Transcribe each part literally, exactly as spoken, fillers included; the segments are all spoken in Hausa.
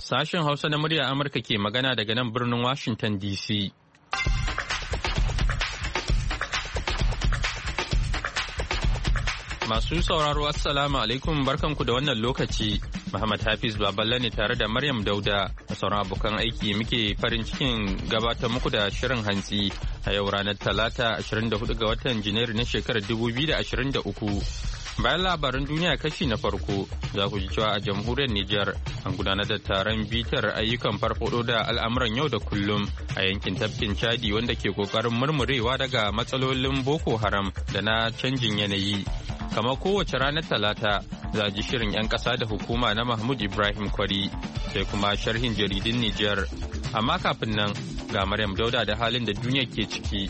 Sashen Hausa na murya Amurka ke magana daga nan birnin Washington D C. Masu sauraro Assalamu alaikum barkanku da wannan lokaci. Muhammad Hafiz Baballe ne tare da Maryam Dauda da sauran abokan aiki muke farin cikin gabatar muku da shirin hantsi a yau ranar Talata ashirin da hudu ga watan Janairu na shekarar dubu biyu da ashirin da uku. Bayan labaran duniya kashi na farko za ku ji cewa a jamhuriyar Nijar an gudanar da taron bitar ayyukan farfado da al'amuran yau da kullum a yankin tafkin Chadi wanda ke kokarin murmurewa daga matsalolin Boko Haram da na canjin yanayi. Kamar kowace ranar Talata za ji shirin 'yan ƙasa da hukuma na Mahmud Ibrahim Kwari sai kuma sharhin jaridun Nijar. Amma kafin nan ga Maryam Dauda da halin da duniya ke ciki.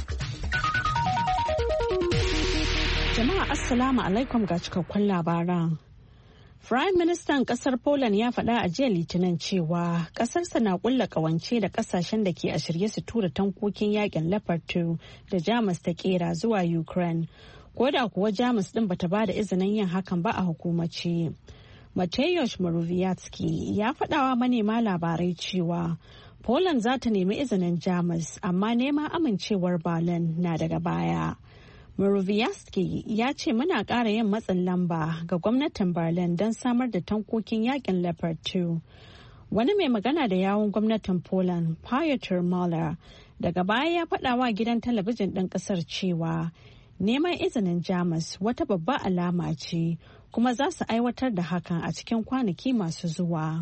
Jama'a Assalamu alaikum ga cikakkun labaran. Prime Ministan kasar Poland ya faɗa a jiya Litinin cewa ƙasarsa na ƙulla ƙawance da ƙasashen da ke a shirye su tura tankokin yakin Leopard two da Jamus ta ƙera zuwa Ukraine. Ko da kuwa Jamus ɗin bata ba da izinin yin hakan ba a hukumace. Mateusz Morawiecki ya faɗawa manema labarai cewa Poland za ta nemi izinin Jamus amma neman amincewar Berlin na daga baya. Morawiecki ya ce muna ƙara yin matsin lamba ga gwamnatin Berlin don samar da tankokin yakin Leopard two. Wani mai magana da yawun gwamnatin Poland, Piotr Muller, daga baya ya faɗa wa gidan talabijin ɗin ƙasar cewa neman izinin Jamus wata babba alama ce kuma za su aiwatar da hakan a cikin kwanaki masu zuwa.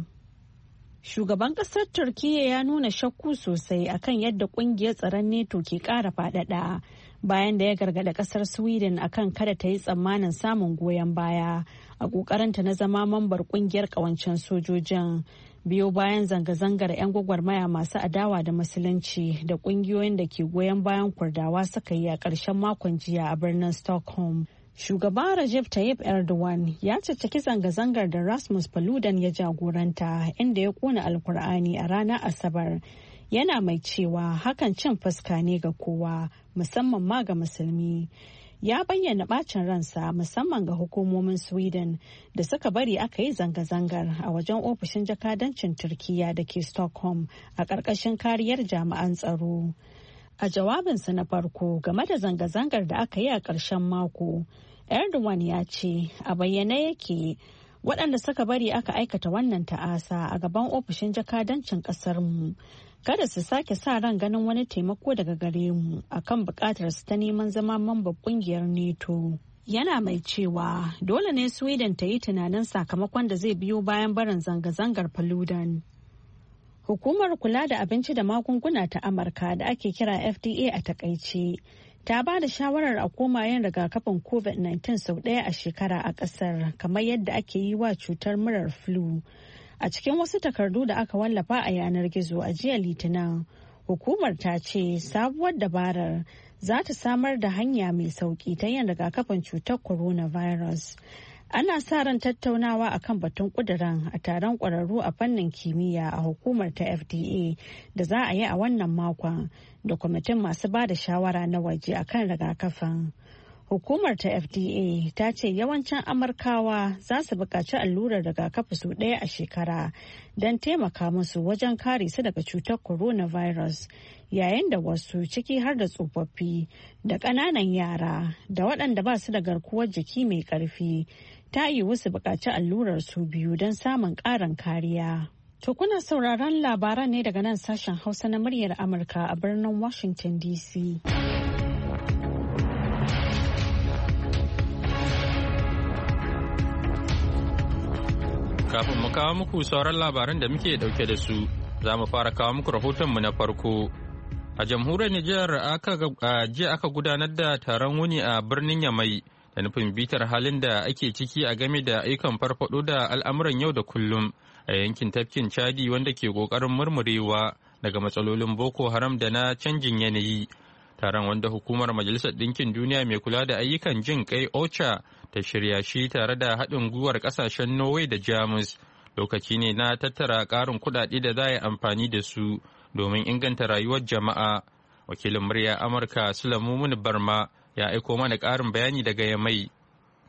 Shugaban ƙasar Turkiyya ya nuna shakku sosai akan yadda ƙungiyar tsaron NATO ke ƙara faɗaɗa. Bayan da ya gargada kasar Sweden akan kada ta yi tsammanin samun goyon baya a kokarinta na zama mambar kungiyar kawancen sojojin biyo bayan zanga-zangar 'yan gwagwarmaya masu adawa da musulunci da kungiyoyin da ke goyon bayan kurdawa suka yi a ƙarshen makon jiya a birnin Stockholm. Shugaba Recep Tayyip Erdogan ya caccaki zanga-zangar da Rasmus Paludan ya jagoranta inda ya kona alkur'ani a ranar Asabar. Yana mai cewa hakan cin fuska ne ga kowa musamman ma ga musulmi. Ya bayyana bacin ransa musamman ga hukumomin Sweden da suka bari aka yi zanga-zangar a wajen ofishin jakadancin Turkiyya da ke Stockholm a ƙarƙashin kariyar jami'an tsaro. A jawabinsa na farko game da zanga-zangar da aka yi a ƙarshen mako, Erdogan ya ce a bayyane yake waɗanda suka bari aka aikata wannan ta'asa a gaban ofishin jakadancin ƙasarmu. Kada su sake sa ran ganin wani taimako daga gare mu akan bukatar su ta neman zama mambar kungiyar NATO. Yana mai cewa dole ne Sweden ta yi tunanin sakamakon da zai biyo bayan barin zanga-zangar Paludan. Hukumar kula da abinci da magunguna ta Amurka da ake kira F D A a takaice ta ba da shawarar a koma yin rigakafin COVID nineteen sau ɗaya a shekara a ƙasar kamar yadda ake yi wa cutar murar flu. A cikin wasu takardu da aka wallafa a yanar gizo a jiya Litinin, hukumar ta ce sabuwar dabarar za ta samar da hanya mai sauki ta yin rigakafin cutar coronavirus. Ana sa ran tattaunawa akan batun kudirin a taron kwararru a fannin kimiyya a hukumar ta F D A da za a yi a wannan makon da kwamitin masu ba da shawara na waje akan rigakafin. Hukumar ta F D A ta ce yawancin Amurkawa za su buƙaci allurar rigakafi sau ɗaya a shekara don taimaka musu wajen kare su daga cutar coronavirus, yayin da wasu ciki har da tsofaffi da ƙananan yara da waɗanda ba su da garkuwar jiki mai ƙarfi ta yiwu su buƙaci allurar su biyu don samun ƙarin kariya. To kuna sauraron labaran ne daga nan sashen Hausa na muryar Amurka a birnin Washington D C. Kafin mu kawo muku sauran labaran da muke dauke da su, za mu fara kawo muku rahotonmu na farko. A jamhuriyar Nijar jiya aka gudanar da taron wuni a birnin Yamai da nufin bitar halin da ake ciki a game da ayyukan farfado da al'amuran yau da kullum a yankin tafkin Chadi wanda ke kokarin murmurewa daga matsalolin Boko Haram da na canjin yanayi. Taron wanda hukumar Majalisar Ɗinkin Duniya mai kula da ayyukan jin kai OCHA ta shirya shi tare da haɗin gwiwar ƙasashen Norway da Jamus. Lokaci ne na tattara ƙarin kuɗaɗe da za a yi amfani da su domin inganta rayuwar jama'a. Wakilin murya Amurka Sulaimu Barma ya aiko mana ƙarin bayani daga Yamai.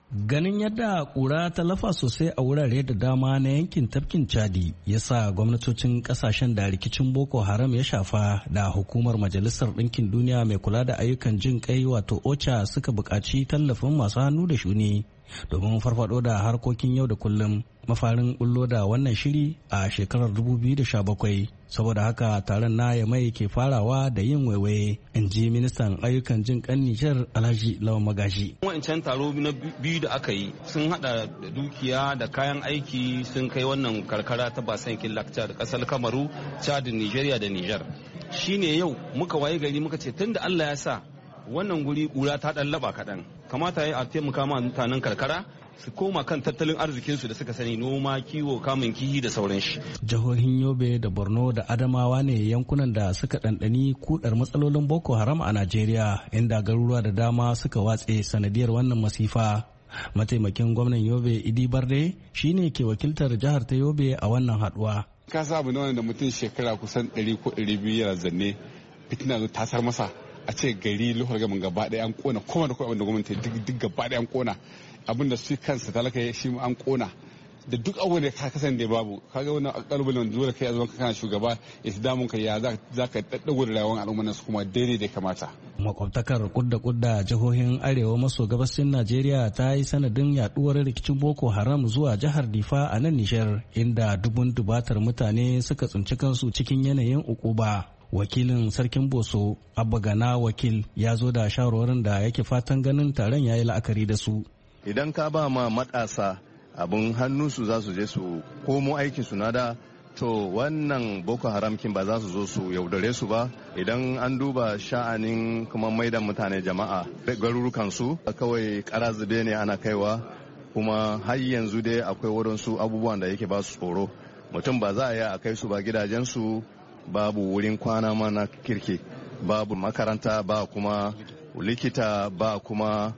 Ganin yadda ƙura ta lafa sosai a wurare da dama na yankin tafkin Chadi ya sa gwamnatocin ƙasashen da rikicin Boko Haram ya shafa da hukumar Majalisar Ɗinkin Duniya mai kula da ayyukan jin kai wato OCHA suka buƙaci tallafin masu hannu da shuni domin farfado da harkokin yau da kullum. Mafarin bullo da wannan shiri a shekarar dubu biyu da sha bakwai, saboda haka taron na Yamai ke farawa da yin waiwaye, in ji ministan ayyukan jin kan Nijar Alhaji Lawan Magaji. Wancan taro na biyu da aka yi sun hada da dukiya da kayan aiki sun kai wannan karkara ta Basan Kilakta da kasar Kamaru, Chad, Nigeria da Niger. Shine yau muka waye gari muka ce tunda Allah ya sa wannan guri kura ta dan laba kaɗan, kamata ya a taimaka ma mutanen karkara su koma kan tattalin arzikinsu da suka sani, noma, kiwo, kamun kihi da sauran shi. Jihohin Yobe da Borno da Adamawa ne yankunan da suka ɗanɗani kudar matsalolin Boko Haram a Najeriya, inda garuruwa da dama suka watse sanadiyar wannan masifa. Mataimakin gwamnan Yobe Idi Barde shine ke wakiltar jihar ta Yobe a wannan haduwa. Ka sabu na da mutum shekara kusan ɗari ko ɗari biyu yana zanne, fitina zo tasar masa a ce gari lokacin gaban gaba ɗaya an kona, kuma da kuma abin da gwamnati duk gaba ɗaya an kona, abin da su kansa talaka shi an kona da duk abubuwan da ka kasan da babu, kaga wannan kalubalen dole kai a zaman kana shugaba ya ci damun ka ya za ka daddago da rayuwar al'umma su kuma daidai da kamata. Makwabtakar kudda kudda jihohin arewa maso gabasin Najeriya ta yi sanadin yaduwar rikicin Boko Haram zuwa jihar Difa a nan Nijar, inda dubun dubatar mutane suka tsinci kansu cikin yanayin ukuba. Wakilin sarkin Boso Abba Gana wakil ya zo da shawarwarin da yake fatan ganin taron ya yi la'akari da su. Idan ka ba ma matasa abin hannunsu za su je su komo aikin su na da, to wannan Boko Haram kin ba za su zo su yaudare su ba. Idan an duba sha'anin kuma maidan mutane jama'a garurukan su kawai kara zube ne ana kaiwa, kuma har yanzu dai akwai wadansu abubuwan da yake ba su tsoro. Mutum ba za a yi a kai su ba gidajensu, babu wurin kwana ma na kirki, babu makaranta, ba kuma likita, ba kuma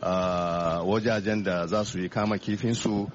uh, wajajen da za su yi kama kifinsu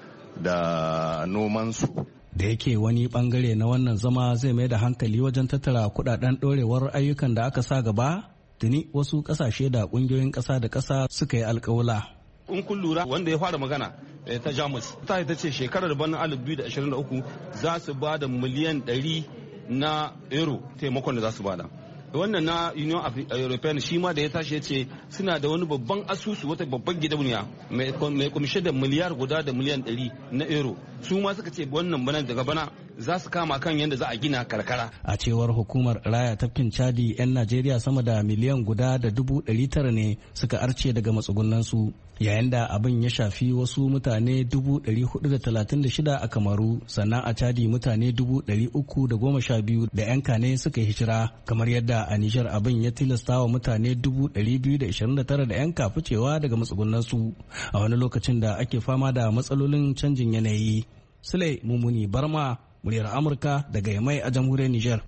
da nomansu. Da yake wani bangare na wannan zama zai mai da hankali wajen tattara kudaden dorewar ayyukan da aka sa gaba, tuni wasu kasashe da kungiyoyin kasa da kasa suka yi alkawula. In kun lura wanda ya fara magana ta Jamus ta ita ce shekarar bana alif biyu da ashirin da uku za su ba da miliyan ɗari na euro taimakon da za su bada. Wannan na Union European shi ma da ya tashi ya ce suna da wani babban asusu, wata babban gidauniya mai kumshe da miliyar guda da miliyan ɗari na euro. Su ma suka ce wannan bana daga bana za su kama kan yadda za a gina karkara. A cewar hukumar raya tafkin Chadi, 'yan Najeriya sama da miliyan guda da dubu ɗari tara ne suka arce daga matsugunansu, yayin da abin ya shafi wasu mutane dubu ɗari hudu da talatin da shida a Kamaru, sannan a Chadi mutane dubu ɗari uku da goma sha biyu da 'yan kane suka hijira, kamar yadda a Nijar abin ya tilasta wa mutane dubu ɗari biyu da ishirin da tara da 'yan kaficewa daga matsugunansu a wani lokacin da ake fama da matsalolin canjin yanayi. Sule Mumuni Barma, muryar Amurka daga Yamai a jamhuriyar Nijar.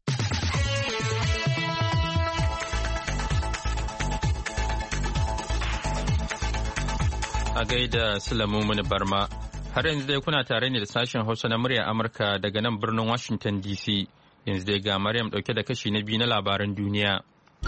A gaida Sule Mumuni Barma, har yanzu dai kuna tare ne da sashen Hausa na muryar Amurka daga nan birnin Washington D C. Yanzu dai ga Maryam dauke da kashi na biyu na labaran duniya.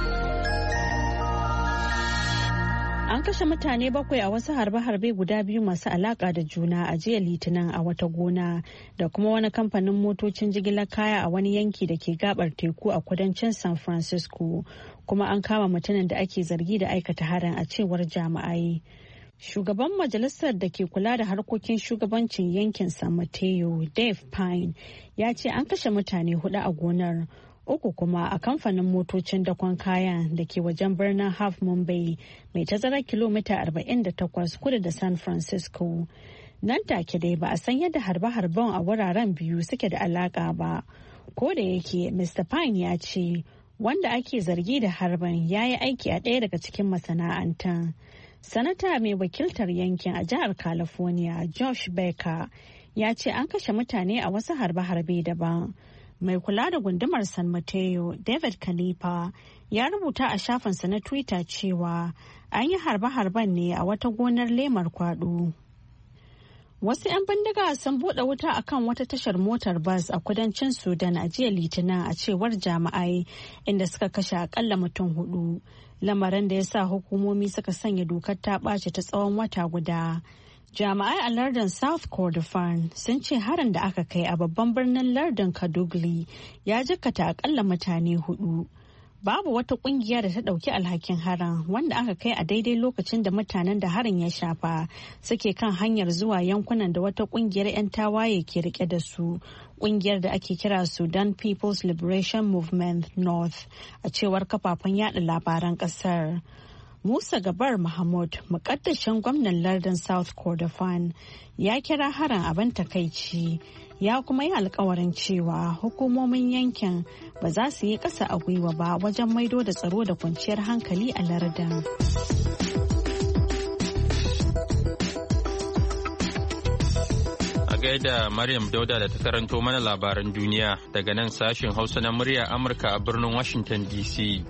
An kashe mutane bakwai a wasu harbe-harbe guda biyu masu alaka da juna a jiya Litinin a wata gona da kuma wani kamfanin motocin jigilar kaya a wani yanki da ke gabar teku a kudancin San Francisco, kuma an kama mutumin da ake zargi da aikata harin a cewar jami'ai. Shugaban majalisar da ke kula da harkokin shugabancin yankin San Mateo, Dave Pine, ya ce an kashe mutane hudu a gonar, uku kuma a kamfanin motocin dakon kaya da ke wajen birnin Half Mumbai mai tazarar kilomita arba'in da takwas kudu da San Francisco. Nan take dai ba a san yadda harbe-harben a wuraren biyu suke da alaka ba. Ko da yake Mister Pine ya ce wanda ake zargi da harban ya yi aiki a ɗaya daga cikin masana'antar. Sanata mai wakiltar yankin a jihar California, Josh Becker, ya ce an kashe mutane a wasu harbe-harbe daban. Mai kula da gundumar San Mateo, David Kalifa, ya rubuta a shafinsa na Twitter cewa an yi harbe-harben ne a wata gonar lemar kwado. Wasu 'yan bindiga sun buɗe wuta akan wata tashar motar bas a kudancin Sudan a jiya Litinin a cewar jami'ai, inda suka kashe akalla mutum hudu. Lamarin da ya sa hukumomi suka sanya dokar ta ɓace ta tsawon wata guda. Jami'ai a lardin South Kordofan sun ce harin da aka kai a babban birnin lardin Kadugli ya jikkata akalla mutane hudu. Babu wata kungiya da ta dauki alhakin harin, wanda aka kai a daidai lokacin da mutanen da harin ya shafa suke kan hanyar zuwa yankunan da wata kungiyar 'yan tawaye ke rike da su, kungiyar da ake kira Sudan People's Liberation Movement North, a cewar kafafen yada labaran kasar. Musa Gabar Mahmud, mukaddashin gwamnan lardin South Kordofan, ya kira harin abin takaici, ya kuma yi alkawarin cewa hukumomin yankin ba za su yi ƙasa a gwiwa ba wajen maido da tsaro da kwanciyar hankali a lardin. A gaida Maryam Dauda da ta karanto mana labaran duniya daga nan sashin Hausa na murya Amurka a birnin Washington D C.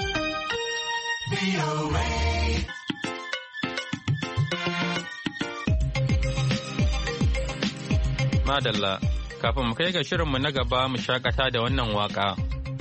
Madalla, kafin mu kai ga shirinmu na gaba mu shakata da wannan waka.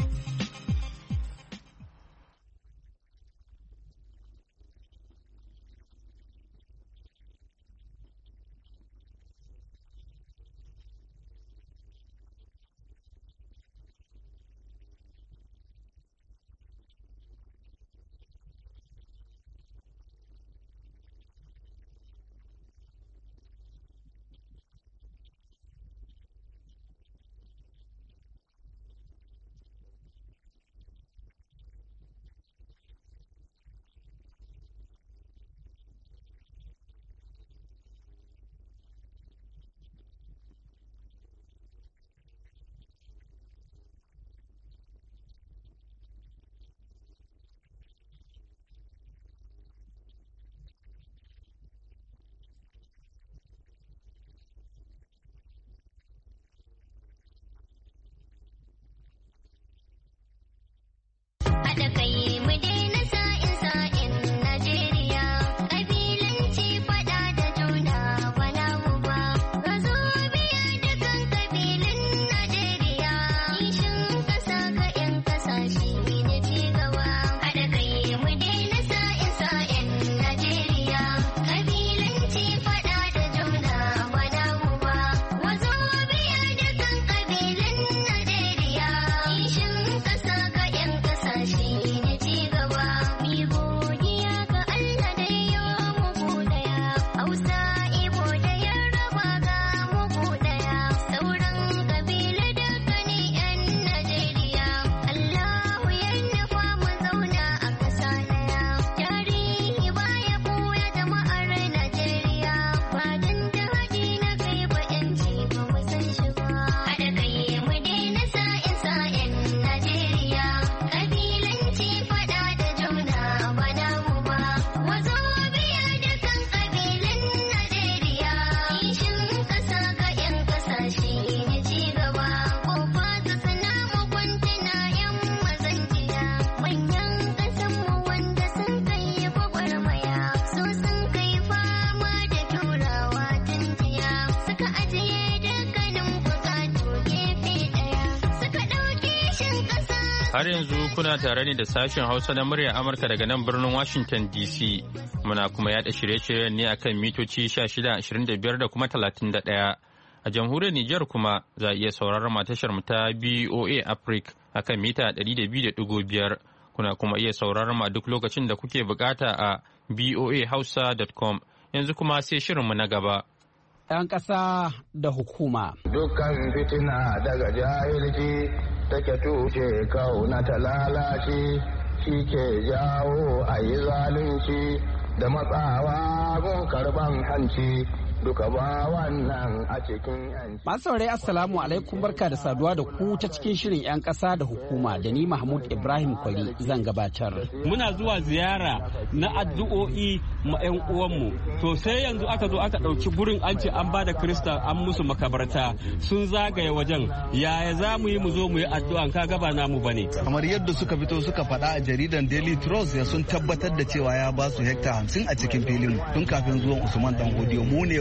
Har yanzu kuna tare ne da sashen Hausa na muryar Amurka daga nan birnin Washington D C. Muna kuma yada shirye-shiryen ne akan mitoci shida ashirin da biyar da kuma talatin da ɗaya. A jamhuriyar Nijar kuma za a iya sauraron matashar mu ta B O A Africa akan mita ɗari da biyu da ɗigo biyar. Kuna kuma iya sauraron ma duk lokacin da kuke bukata a B O A Hausa dot com. Yanzu kuma sai shirinmu na gaba. 'Yan ƙasa da hukuma. Dukkan fitina daga jahilci take tushe kauna ta lalace, shi ke jawo a yi zalunci da matsawa gun karban hanci. Duka ba wannan a cikin yanci. Masu saurari Assalamu alaikum, barka da saduwa da ku ta cikin shirin 'yan ƙasa da hukuma da ni Mahmud Ibrahim Kwari zan gabatar. Muna zuwa ziyara na addu'o'i ma 'yan uwanmu. To sai yanzu aka zo aka ɗauki gurin an ce an ba da Kirista an musu makabarta sun zagaye wajen. Yaya za mu yi mu zo mu yi addu'an ka gaba namu bane. Kamar yadda suka fito suka faɗa a jaridan Daily Trust ya sun tabbatar da cewa ya ba su hekta hamsin a cikin filin tun kafin zuwan Usman Dan Hodiyo. Mu ne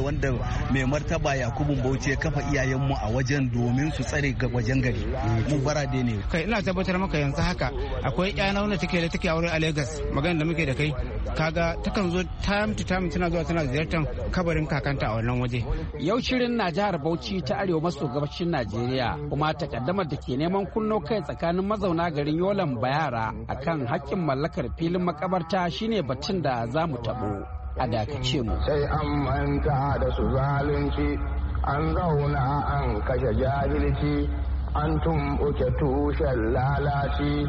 wanda mai martaba Yakubu Bauchi ya kafa iyayenmu a wajen domin su tsare ga wajen gari. Mu barade ne. Kai ina tabbatar maka yanzu haka akwai ƴana wanda take da take aure a Lagos, magana da muke da kai kaga takan zo time to time tana zuwa tana ziyartar kabarin kakanta a wannan waje. Yau shirin na jihar Bauchi ta arewa maso gabashin Najeriya, kuma takaddamar da ke neman kunno kai tsakanin mazauna garin Yolan Bayara akan haƙƙin mallakar filin makabarta shine batun da za mu tabo. A dakace mu. Sai an manta da su zalunci, an zauna an kashe jahilci, an tumɓuke tushen lalaci,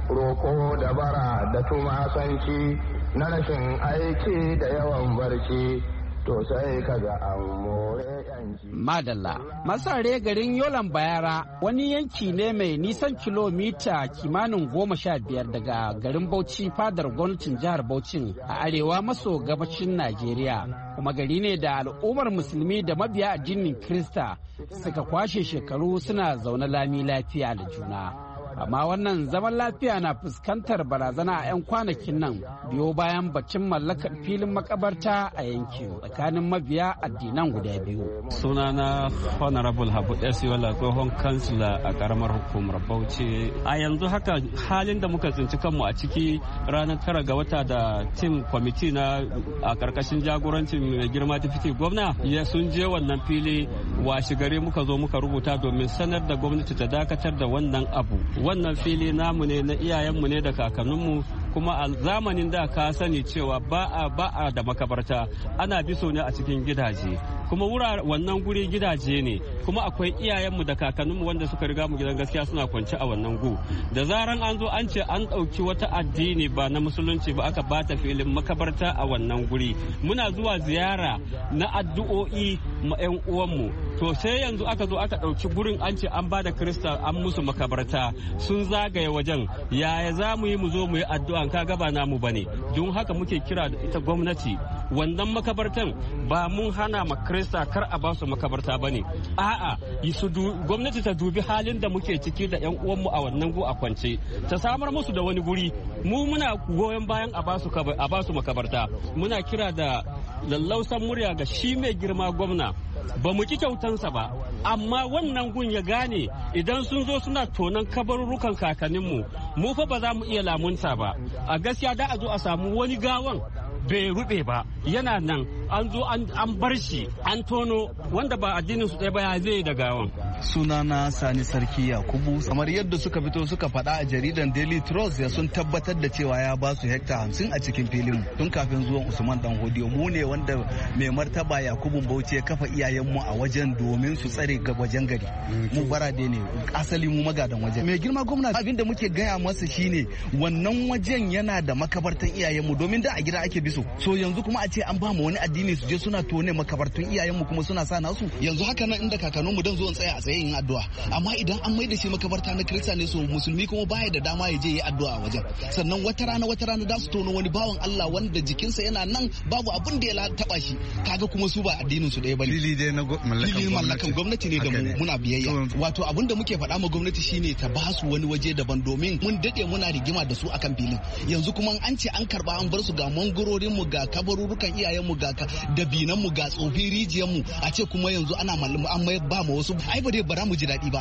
roko da bara da tumasanci, na rashin aiki da yawan barci. To sai kaga an more yanci. Madalla, masare garin Yolan Bayara wani yanki ne mai nisan kilomita kimanin goma sha biyar daga garin Bauchi fadar gwamnatin jihar Bauchin a arewa maso gabashin Najeriya. Kuma gari ne da al'ummar musulmi da mabiya addinin Kirista suka kwashe shekaru suna zaune lami lafiya da juna. Amma wannan zaman lafiya na fuskantar barazana a 'yan kwanakin nan biyo bayan bacin mallakar filin makabarta a yankin tsakanin mabiya addinan guda biyu. Sunana Honorable Habu Esiwala, tsohon kansila a karamar hukumar Bauchi. A yanzu haka halin da muka tsinci kanmu a ciki ranar tara ga wata da tim kwamiti na a karkashin jagorancin mai girma dafiti gwamna ya sun je wannan fili washe gari muka zo muka rubuta domin sanar da gwamnati ta dakatar da wannan abu. Wannan fili namu ne, na iyayenmu ne da kakanninmu, kuma a zamanin da ka sani cewa ba a ba a da makabarta, ana biso ne a cikin gidaje, kuma wura wannan guri gidaje ne, kuma akwai iyayenmu da kakanninmu wanda suka riga mu gidan gaskiya suna kwance a wannan gu. Da zaran an zo an ce an ɗauki wata addini ba na musulunci ba aka bata filin makabarta a wannan guri, muna zuwa ziyara na addu'o'i ma 'yan uwanmu. To sai yanzu aka zo aka ɗauki gurin an ce an ba da Kirista an musu makabarta, sun zagaye wajen, yaya za mu yi mu zo mu yi addu'an kaga ba namu bane. Don haka muke kira da ita gwamnati, wannan makabartan ba mun hana ma Kirista kar a ba su makabarta bane, a'a su gwamnati ta dubi halin da muke ciki da 'yan uwanmu a wannan gu a kwance, ta samar musu da wani guri. Mu muna goyon bayan a ba su makabarta, muna kira da lallausan murya ga shi mai girma gwamna, ba mu ki kyautansa ba, amma wannan gun ya gane idan sun zo suna tonon kabarurrukan kakanninmu, mu fa ba za mu iya lamunta ba. A gaskiya da a zo a samu wani gawan bai rube ba, yana nan an zo an bar shi an tono, wanda ba addinin su ɗaya ba ya zai da gawan. Sunana Sani Sarki Yakubu. Kamar yadda suka fito suka faɗa a jaridan Daily Trust, ya sun tabbatar da cewa ya ba su hekta hamsin a cikin filin tun kafin zuwan Usman Dan Hodiyo. Mu ne wanda mai martaba Yakubu Bauchi ya kafa iyayenmu a wajen domin su tsare ga wajen gari. Mu barade ne, asali mu magadan wajen. Mai girma gwamna, abin da muke gaya masa shine wannan wajen yana da makabartan iyayenmu, domin da a gida ake biso. So yanzu kuma a ce an ba mu wani addini su je suna tone makabartun iyayenmu kuma suna sa nasu. Yanzu haka nan inda kakanninmu dan zo in tsaya a tsaye yin addu'a, amma idan an mai da shi makabarta na Kirista ne, so musulmi kuma baya da dama ya je yi addu'a a wajen. Sannan wata rana wata rana da su tono wani bawan Allah wanda jikinsa yana nan babu abin da ya taba shi, kaga kuma su ba addinin su ɗaya bane. Fili dai na mallakan gwamnati ne da mu muna biyayya. Wato abin da muke faɗa ma gwamnati shine ta ba su wani waje daban, domin mun dade muna rigima da su akan filin. Yanzu kuma an ce an karba an bar su ga mangurorin mu, ga kabarurukan iyayen mu, ga dabinan mu, ga tsofin rijiyar mu, a ce kuma yanzu ana malamu an mai ba mu wasu. Ai ba dai bara mu ji daɗi ba.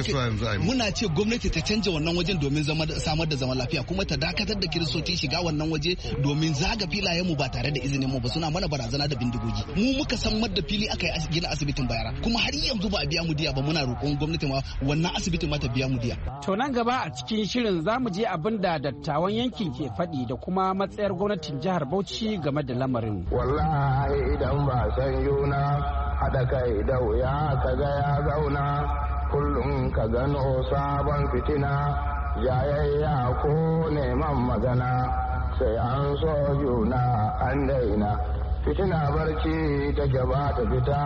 Muna ce gwamnati ta canja wannan wajen domin samar da zaman lafiya, kuma ta dakatar da kiristoci shiga wannan waje domin zaga filayen mu ba tare da izinin mu ba, suna mana barazana da bindigogi. Mu muka san madda fili aka yi gina asibitin Bayara, kuma har yanzu ba a biya mu diya ba. Muna roƙon gwamnati ma wannan asibitin ma ta biya mu diya. To nan gaba a cikin shirin za mu je abin da dattawan yankin ke faɗi da kuma matsayar gwamnatin jihar Bauchi game da lamarin. Wallahi idan ba san yuna haɗa kai da wuya ka ga ya zauna, kullum ka gano sabon fitina, jayayya ko neman magana, sai an so juna an daina. Fitina barci ta gaba ta fita,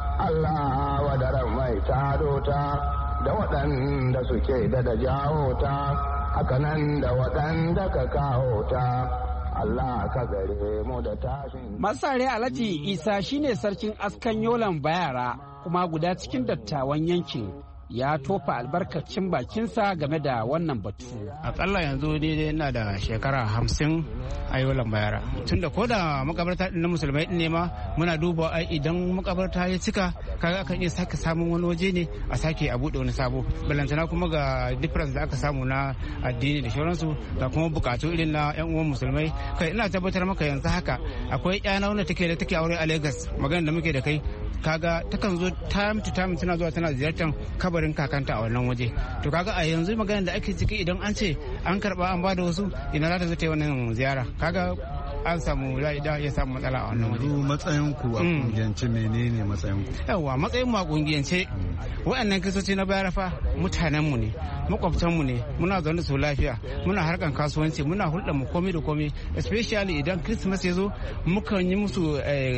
Allah wadaran mai tado ta, da waɗanda suke da da jawo ta, hakanan da waɗanda ka kawo ta. Allah ka gare mu da tashin. Masare Alhaji Isa shine sarkin askan Yolan Bayara kuma guda cikin dattawan yankin. ya tofa albarkacin bakinsa game da wannan batu. Akalla yanzu daidai ina da shekara hamsin a yolan bayara. Tunda ko da makabarta na musulmai ne ma muna duba ai idan makabarta ya cika kaga akan iya sake samun wani waje ne a sake a bude wani sabo. Balantana kuma ga difference da aka samu na addini da sauransu da kuma bukatu irin na yan uwan musulmai. Kai ina tabbatar maka yanzu haka akwai yana wanda take da take aure a Lagos magana da muke da kai kaga takan zo time to time tana zuwa tana ziyartar kabarin kakanta a wannan waje to kaga a yanzu magana da ake ciki idan an ce an karba an bada wasu ina za ta zo ta yi wannan ziyara kaga an samu ya samu matsala a wannan waje. Matsayin ku a kungiyance menene matsayin ku? Yawwa matsayin mu a kungiyance waɗannan kristoci na bayar fa mutanen mu ne makwabtan mu ne muna zaune su lafiya muna harkan kasuwanci muna hulɗa mu komai da komai especially idan Christmas ya zo mukan yi musu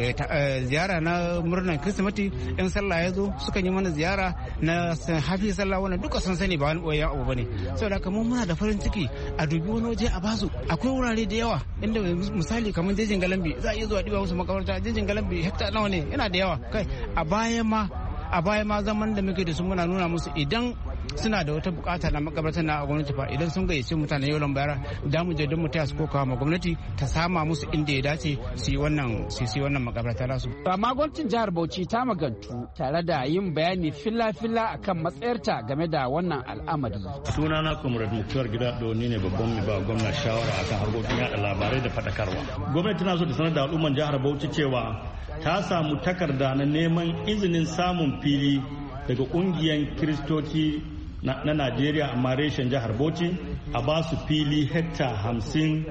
ziyara na murnar Christmas in sallah ya zo sukan yi mana ziyara na hafi sallah wannan duka sun sani ba wani boyan abu bane saboda haka mun muna da farin ciki a dubi wani waje a basu akwai wurare da yawa inda misali kamar jejin galambi za a iya zuwa diba musu makabarta jejin galambi hekta nawa ne yana da yawa kai a baya ma a baya ma zaman da muke da su muna nuna musu idan suna da wata bukata na makabarta na gwamnati fa idan sun gayyace mutane yau lambara da mu je don mu taya su kokawa ma gwamnati ta sama musu inda ya dace su yi wannan su yi wannan makabarta nasu. Amma gwamnatin jihar Bauchi ta magantu tare da yin bayani filla-filla akan matsayarta game da wannan al'amari. Sunana Comrade Muktar Gida Doni ne babban mai ba gwamna shawara akan harkokin yada labarai da fadakarwa. Gwamnati tana so ta sanar da al'umman jihar Bauchi cewa ta samu takarda na neman izinin samun fili daga kungiyar Kiristoci na Najeriya amma reshen jihar Bauchi a ba su fili hekta hamsin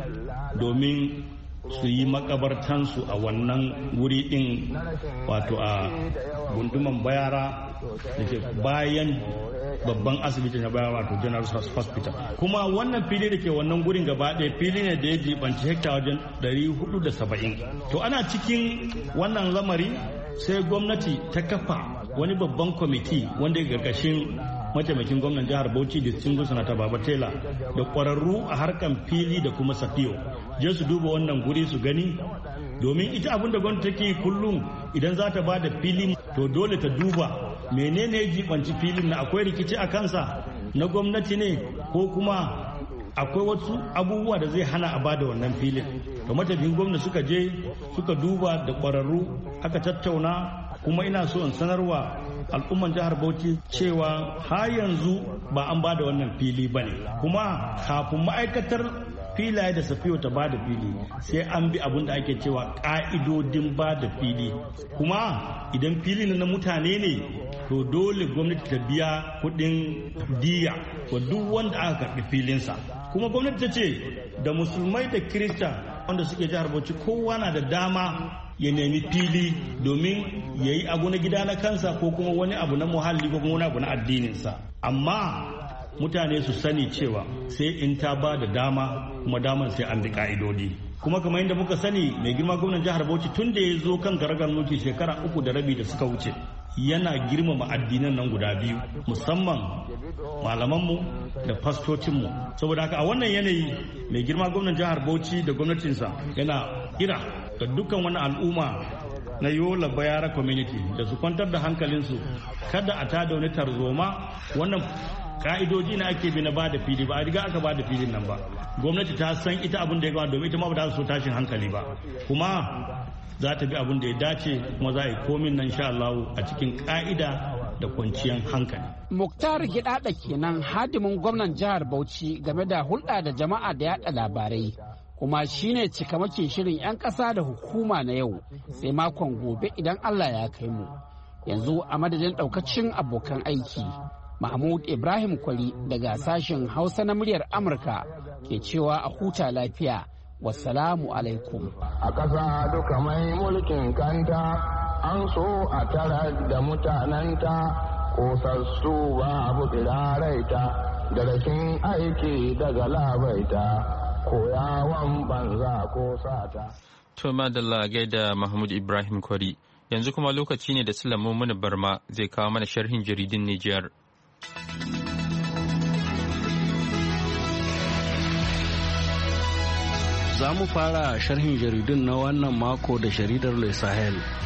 domin su yi makabartansu a wannan wuri din wato a gunduman bayara da ke bayan babban asibiti na bayara wato General Hospital. Kuma wannan fili da ke wannan gurin gaba ɗaya fili ne da ya jibanci hekta wajen ɗari hudu da saba'in. To ana cikin wannan lamari sai gwamnati ta kafa wani babban kwamiti wanda ya gargashin mataimakin gwamnan jihar Bauchi distinguished senator Baba Tela da kwararru a harkan fili da kuma safiyo je su duba wannan guri su gani domin ita abin da gwamnati take kullum idan za ta ba da fili to dole ta duba menene ya jibanci filin na akwai rikici a kansa na gwamnati ne ko kuma akwai wasu abubuwa da zai hana a bada wannan filin to mataimakin gwamnati suka je suka duba da kwararru aka tattauna kuma ina so in sanarwa al'umman jihar Bauchi cewa har yanzu ba an ba da wannan fili ba ne kuma kafin ma'aikatar filaye da safiyo ta ba da fili sai an bi abin da ake cewa ka'idodin ba da fili kuma idan fili na mutane ne to dole gwamnati ta biya kuɗin diya wa duk wanda aka karɓi filinsa kuma gwamnati ta ce da musulmai da kirista wanda suke jihar Bauchi kowa na da dama ya nemi fili domin ya yi abu na gida na kansa ko kuma wani abu na muhalli ko kuma wani abu na addininsa amma mutane su sani cewa sai in ta ba da dama kuma daman sai an bi ka'idodi kuma kamar yadda muka sani mai girma gwamnan jihar Bauchi tun da ya zo kan karagar mulki shekara uku da rabi da suka wuce yana girmama addinan nan guda biyu musamman malamanmu da fastocinmu saboda haka a wannan yanayi mai girma gwamnan jihar Bauchi da gwamnatinsa yana kira ga dukkan wani al'umma na Yola Bayara community da su kwantar da hankalinsu kada a tada wani tarzoma wannan ka'idoji na ake bi na ba da fili ba a riga aka ba da filin nan ba gwamnati ta san ita abin da ya gama domin ita ma ba za su so tashin hankali ba kuma za ta bi abin da ya dace kuma za a yi komin nan sha Allah a cikin ka'ida da kwanciyar hankali. Muktar Gidada kenan hadimin gwamnan jihar Bauchi game da hulɗa da jama'a da yaɗa labarai kuma shine cikamakin shirin 'yan ƙasa da hukuma na yau sai makon gobe idan Allah ya kai mu. Yanzu a madadin ɗaukacin abokan aiki Mahmud Ibrahim Kwari daga sashen Hausa na muryar Amurka ke cewa a huta lafiya. Wassalamu alaikum. A ƙasa duka mai mulkin kanta an so a tara da mutanenta kosassu ba abu tsiraraita da rashin aiki daga labaita koyawan banza ko sata. To madalla gaida Mahmud Ibrahim Kwari yanzu kuma lokaci ne da Sulamu Muni Barma zai kawo mana sharhin jaridun Nijar. Za mu fara sharhin jaridun na wannan mako da jaridar Le Sahel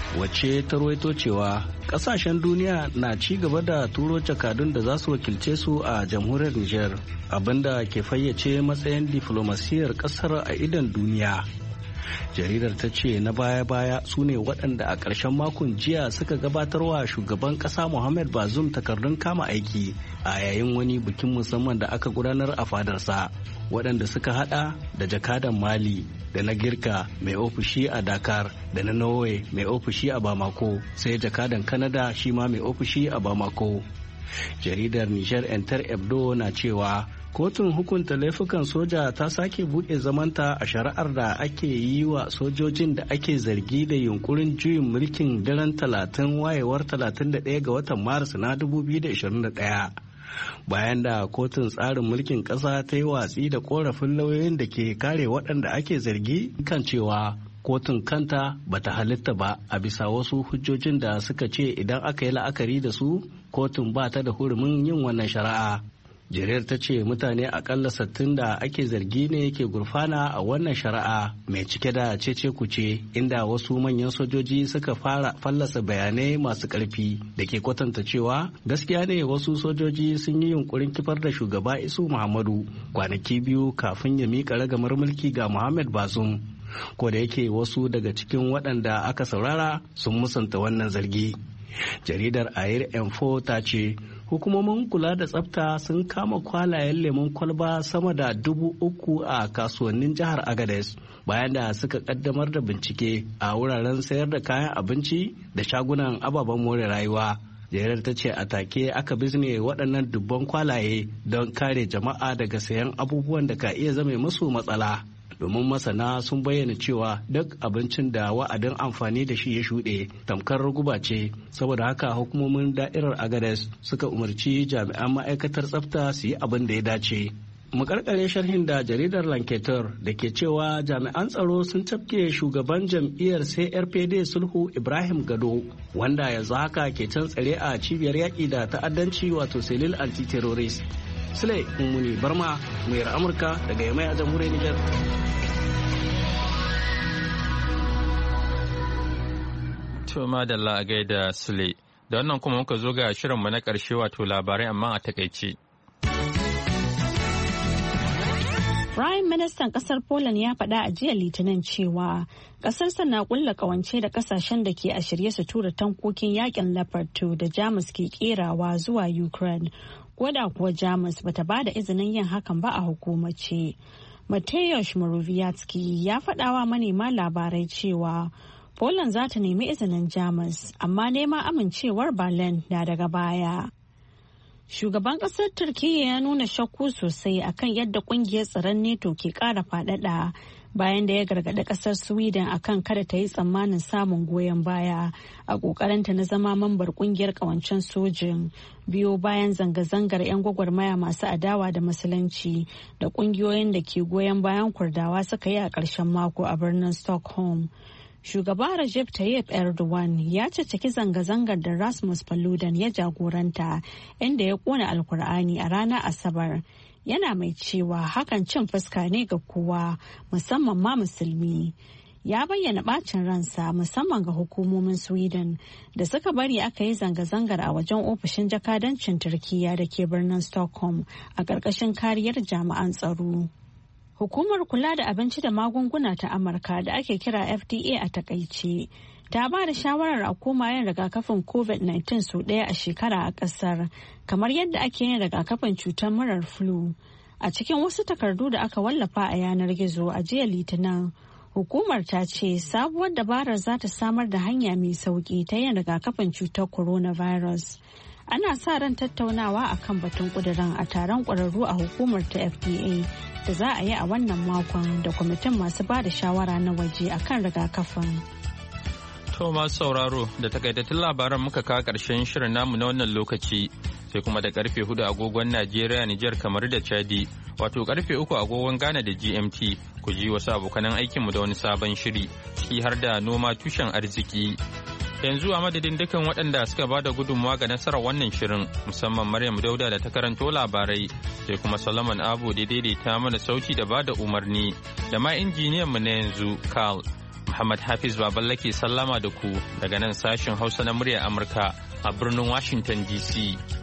wacce ta ruwaito cewa kasashen duniya na ci gaba da turo jakadun da za su wakilce su a jamhuriyar Nijar, abinda ke fayyace matsayin diflomasiyyar kasar a idon duniya. Jaridar ta ce na baya-baya su ne waɗanda a ƙarshen makon jiya suka gabatarwa shugaban ƙasa Muhammad Bazoum takardun kama aiki a yayin wani bikin musamman da aka gudanar a fadarsa, waɗanda suka hada da jakadan Mali da na Girka mai ofishi a Dakar da na Norway mai ofishi a Bamako, sai jakadan Canada shi ma mai ofishi a Bamako. Jaridar Niger Enter Ebdo na cewa kotun hukunta laifukan soja ta sake buɗe zamanta a shari'ar da ake yi wa sojojin da ake zargi da yunkurin juyin mulkin daren talatin wayewar talatin da ɗaya ga watan maris na dubu biyu da ashirin da ɗaya, bayan da kotun tsarin mulkin ƙasa ta yi watsi da korafin lauyoyin da ke kare waɗanda ake zargi kan cewa kotun kanta bata halitta ba a bisa wasu hujjojin da suka ce idan aka yi la'akari da su kotun ba ta da hurumin yin wannan shari'a. Jaridar ta ce mutane akalla sittin da ake zargi ne ke gurfana a wannan shari'a mai cike da cece kuce, inda wasu manyan sojoji suka fara fallasa bayanai masu ƙarfi da ke kwatanta cewa gaskiya ne wasu sojoji sun yi yunkurin kifar da shugaba Isu Muhammadu kwanaki biyu kafin ya miƙa ragamar mulki ga Muhammad Bazoum, ko da yake wasu daga cikin waɗanda aka saurara sun musanta wannan zargi. Jaridar Air Info ta ce hukumomin kula da tsafta sun kama kwalayen lemon kwalba sama da dubu uku a kasuwannin jihar Agadez bayan da suka kaddamar da bincike a wuraren sayar da kayan abinci da shagunan ababen more rayuwa. Jaridar ta ce a take aka bizne waɗannan dubban kwalaye don kare jama'a daga sayan abubuwan da ka iya zame musu matsala. Domin masana sun bayyana cewa duk abincin da wa'adin amfani da shi ya shuɗe tamkar guba ce, saboda haka hukumomin da'irar Agades suka umarci jami'an ma'aikatar tsafta su yi abin da ya dace. Makarkare sharhin da jaridar Lanketer da ke cewa jami'an tsaro sun tafke shugaban jam'iyyar C R P D Sulhu Ibrahim Gado, wanda yanzu haka ke can tsare a cibiyar yaƙi da ta'addanci wato Selil Anti-Terrorist. Sule Mummuni Barma, muryar Amurka daga Yamai a jamhuriyar Nijar. To madalla a gaida Sule. Da wannan kuma muka zo ga shirinmu na ƙarshe wato labarai amma a takaice. Prime Ministan kasar Poland ya faɗa a jiya Litinin cewa ƙasarsa na ƙulla ƙawance da ƙasashen da ke a shirye su tura tankokin yakin Leopard two da Jamus ke ƙerawa zuwa Ukraine. Koda kuwa Jamus bata ba da izinin yin hakan ba a hukumace. Mateusz Morawiecki ya faɗawa manema labarai cewa Poland za ta nemi izinin Jamus, amma neman amincewar Berlin na daga baya. Shugaban ƙasar Turkiyya ya nuna shakku sosai akan yadda ƙungiyar tsaron NATO ke ƙara faɗaɗa bayan da ya gargaɗi ƙasar Sweden akan kada ta yi tsammanin samun goyon baya a ƙoƙarinta na zama mambar ƙungiyar ƙawancen sojin, biyo bayan zanga-zangar 'yan gwagwarmaya masu adawa da musulunci da ƙungiyoyin da ke goyon bayan Kurdawa suka yi a ƙarshen mako a birnin Stockholm. Shugaba Recep Tayyip Erdogan ya caccaki zanga-zangar da Rasmus Paludan ya jagoranta, inda ya kona Alkur'ani a ranar Asabar. Yana mai cewa hakan cin fuska ne ga kowa, musamman ma musulmi. Ya bayyana bacin ransa musamman ga hukumomin Sweden da suka bari aka yi zanga-zangar a wajen ofishin jakadancin Turkiyya da ke birnin Stockholm a ƙarƙashin kariyar jami'an tsaro. Hukumar kula da abinci da magunguna ta Amurka da ake kira F D A a takaice ta ba da shawarar a koma yin rigakafin covid nineteen sau ɗaya a shekara a ƙasar, kamar yadda ake yin rigakafin cutar murar flu. A cikin wasu takardu da aka wallafa a yanar gizo a jiya Litinin, hukumar ta ce sabuwar dabarar za ta samar da hanya mai sauki ta yin rigakafin cutar coronavirus. Ana sa ran tattaunawa a kan batun kudirin a taron ƙwararru a hukumar ta F D A da za a yi a wannan makon da kwamitin masu ba da shawara na waje a kan rigakafin. To masu sauraro da takaitattun labaran muka kawo ƙarshen shirin namu na wannan lokaci, sai kuma da karfe hudu agogon Najeriya, Nijar, kamar da Chadi, wato karfe uku agogon Ghana da G M T, ku ji wasu abokanan aikinmu da wani sabon shiri, ciki har da noma tushen arziki. Yanzu a madadin dukkan waɗanda suka ba da gudunmawa ga nasarar wannan shirin, musamman Maryam Dauda da ta karanto labarai, sai kuma Solomon Abu da daidaita mana sauti da ba da umarni, da ma injiniyan mu na yanzu Carl. Muhammad Hafiz Baballe ke sallama da ku daga nan sashen Hausa na muryar Amurka a birnin Washington D C.